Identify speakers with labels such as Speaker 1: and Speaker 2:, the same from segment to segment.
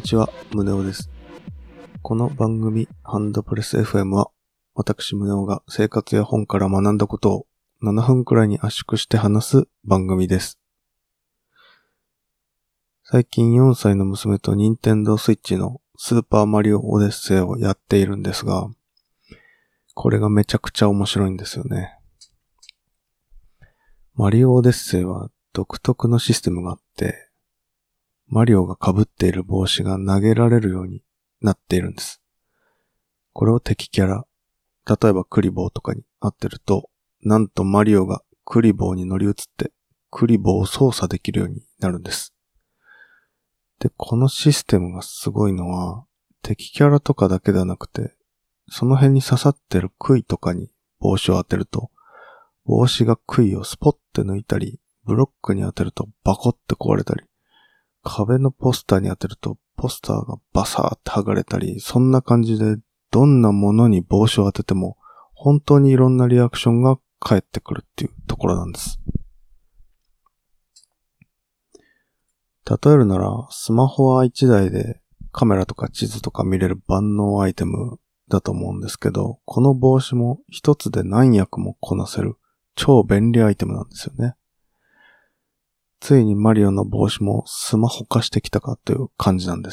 Speaker 1: ちは、宗男です。この番組、ハンドプレス FM は、私宗男が生活や本から学んだことを7分くらいに圧縮して話す番組です。最近4歳の娘と任天堂スイッチのスーパーマリオオデッセイをやっているんですが、これがめちゃくちゃ面白いんですよね。マリオオデッセイは独特のシステムがあって、マリオが被っている帽子が投げられるようになっているんです。これを敵キャラ、例えばクリボーとかに当てると、なんとマリオがクリボーに乗り移って、クリボーを操作できるようになるんです。で、このシステムがすごいのは、敵キャラとかだけではなくて、その辺に刺さってる杭とかに帽子を当てると、帽子が杭をスポッて抜いたり、ブロックに当てるとバコって壊れたり、壁のポスターに当てるとポスターがバサーって剥がれたり、そんな感じでどんなものに帽子を当てても本当にいろんなリアクションが返ってくるっていうところなんです。例えるならスマホは1台でカメラとか地図とか見れる万能アイテムだと思うんですけど、この帽子も一つで何役もこなせる超便利アイテムなんですよね。ついにマリオの帽子もスマホ化してきたかという感じなんです。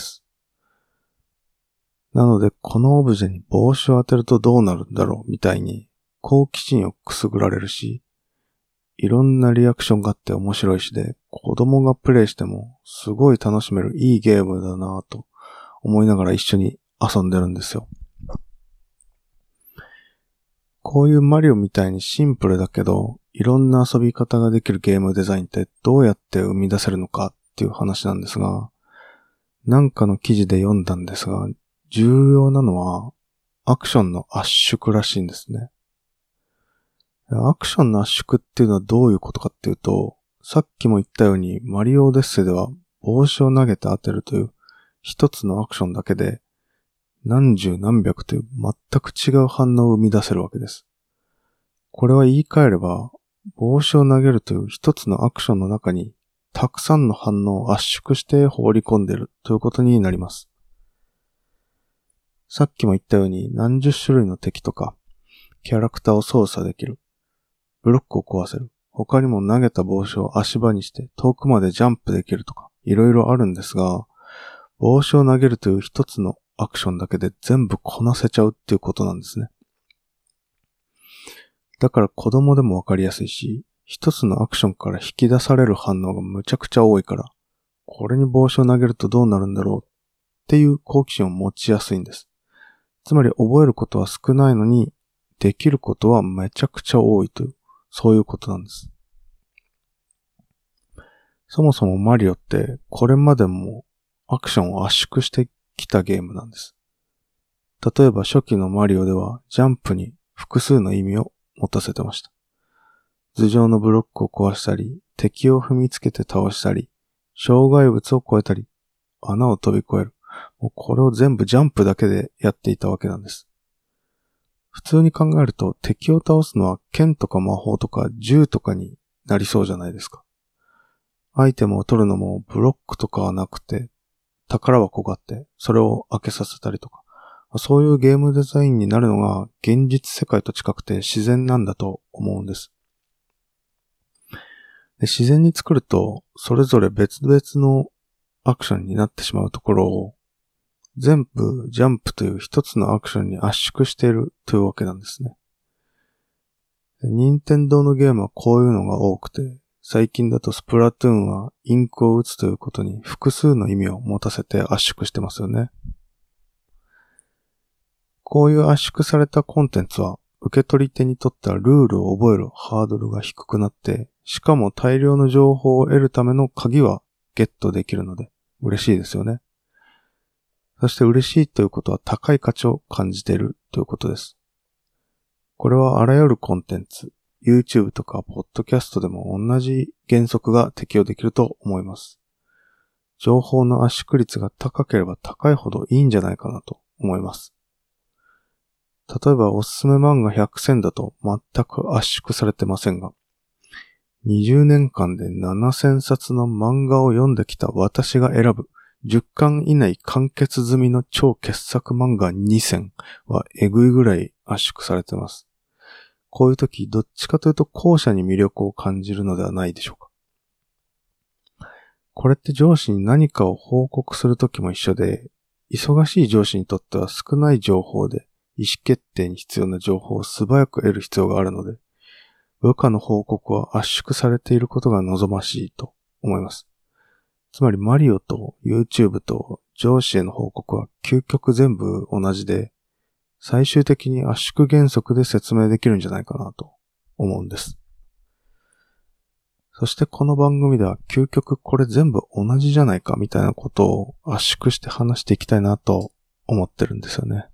Speaker 1: なのでこのオブジェに帽子を当てるとどうなるんだろうみたいに好奇心をくすぐられるし、いろんなリアクションがあって面白いしで、子供がプレイしてもすごい楽しめるいいゲームだなぁと思いながら一緒に遊んでるんですよ。こういうマリオみたいにシンプルだけど、いろんな遊び方ができるゲームデザインってどうやって生み出せるのかっていう話なんですが、なんかの記事で読んだんですが、重要なのはアクションの圧縮らしいんですね。アクションの圧縮っていうのはどういうことかっていうと、さっきも言ったようにマリオオデッセイでは帽子を投げて当てるという一つのアクションだけで何十何百という全く違う反応を生み出せるわけです。これは言い換えれば、帽子を投げるという一つのアクションの中にたくさんの反応を圧縮して放り込んでいるということになります。さっきも言ったように何十種類の敵とかキャラクターを操作できる。ブロックを壊せる。他にも投げた帽子を足場にして遠くまでジャンプできるとかいろいろあるんですが、帽子を投げるという一つのアクションだけで全部こなせちゃうっていうことなんですね。だから子供でもわかりやすいし、一つのアクションから引き出される反応がむちゃくちゃ多いから、これに帽子を投げるとどうなるんだろうっていう好奇心を持ちやすいんです。つまり覚えることは少ないのに、できることはめちゃくちゃ多いという、そういうことなんです。そもそもマリオってこれまでもアクションを圧縮してきたゲームなんです。例えば初期のマリオではジャンプに複数の意味を持たせてました。頭上のブロックを壊したり、敵を踏みつけて倒したり、障害物を越えたり、穴を飛び越える。もうこれを全部ジャンプだけでやっていたわけなんです。普通に考えると敵を倒すのは剣とか魔法とか銃とかになりそうじゃないですか。アイテムを取るのもブロックとかはなくて、宝箱があってそれを開けさせたりとか、そういうゲームデザインになるのが現実世界と近くて自然なんだと思うんです。で、自然に作るとそれぞれ別々のアクションになってしまうところを全部ジャンプという一つのアクションに圧縮しているというわけなんですね。任天堂のゲームはこういうのが多くて、最近だとスプラトゥーンはインクを打つということに複数の意味を持たせて圧縮してますよね。こういう圧縮されたコンテンツは受け取り手にとってはルールを覚えるハードルが低くなって、しかも大量の情報を得るための鍵はゲットできるので嬉しいですよね。そして嬉しいということは高い価値を感じているということです。これはあらゆるコンテンツ、YouTube とか Podcast でも同じ原則が適用できると思います。情報の圧縮率が高ければ高いほどいいんじゃないかなと思います。例えばおすすめ漫画100選だと全く圧縮されてませんが、20年間で7000冊の漫画を読んできた私が選ぶ 10巻以内完結済みの超傑作漫画2選はえぐいぐらい圧縮されてます。こういう時、どっちかというと後者に魅力を感じるのではないでしょうか。これって上司に何かを報告するときも一緒で、忙しい上司にとっては少ない情報で意思決定に必要な情報を素早く得る必要があるので、部下の報告は圧縮されていることが望ましいと思います。つまりマリオと YouTube と上司への報告は究極全部同じで、最終的に圧縮原則で説明できるんじゃないかなと思うんです。そしてこの番組では究極これ全部同じじゃないかみたいなことを圧縮して話していきたいなと思ってるんですよね。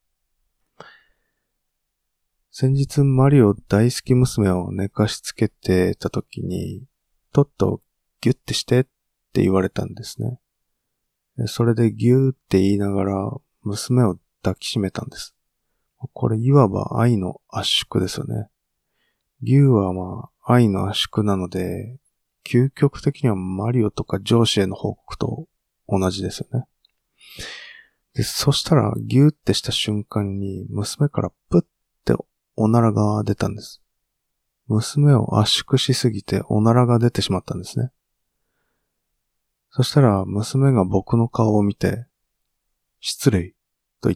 Speaker 1: 先日マリオ大好き娘を寝かしつけてた時に、とっとギュッてしてって言われたんですね。それでギューって言いながら娘を抱きしめたんです。これいわば愛の圧縮ですよね。ギューは愛の圧縮なので、究極的にはマリオとか上司への報告と同じですよね。で、そしたらギューってした瞬間に娘からプッておならが出たんです。娘を圧縮しすぎておならが出てしまったんですね。そしたら娘が僕の顔を見て、失礼と言って、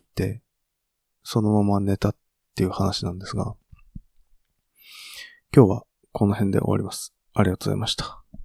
Speaker 1: そのまま寝たっていう話なんですが、今日はこの辺で終わります。ありがとうございました。